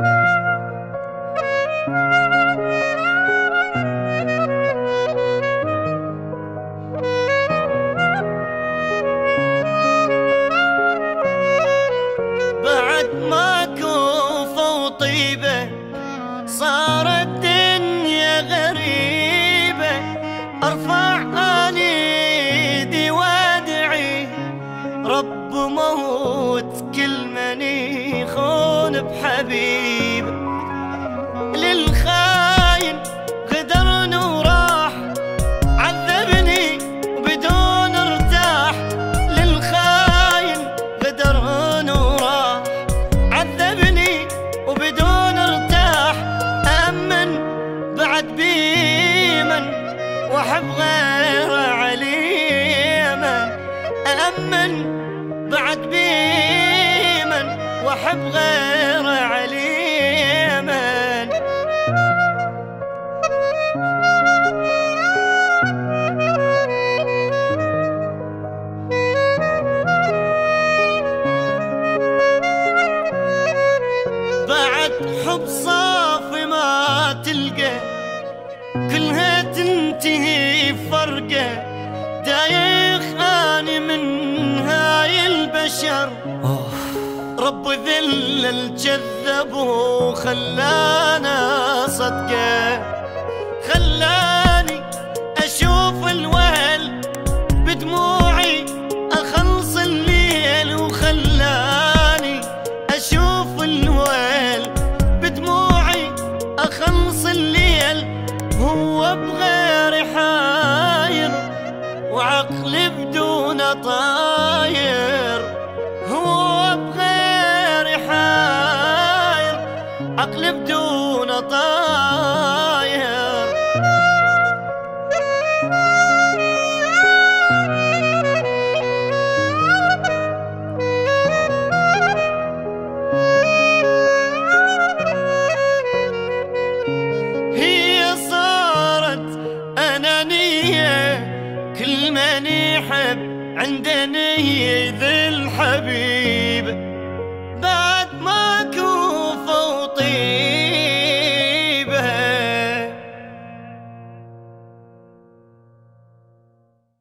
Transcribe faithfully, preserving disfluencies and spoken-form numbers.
بعد ما كوفة وطيبة صارت الدنيا غريبة، ارفع ايدي وادعي رب موت كل من يخون بحبيبه. للخاين غدرني وراح عذبني وبدون ارتاح، للخاين غدرني وراح عذبني وبدون ارتاح. أأمن بعد بيمن واحب غيره عليما، أأمن بعد بيمن واحب غيره عليما. بعد حب صافي ما تلقى كلها تنتهي بفرقة، دايخ اني من هاي البشر رب ذل الجذب وخلانا صدقه. خلاني اشوف الوهل بدموعي اخلص الليل، وخلاني اشوف الوهل بدموعي اخلص الليل. هو بغير حاير وعقلي بدون طاير، هو بغير حاير عقلي بدون طاير. هي صارت أنانية كل من يحب عندني ذي الحبيب.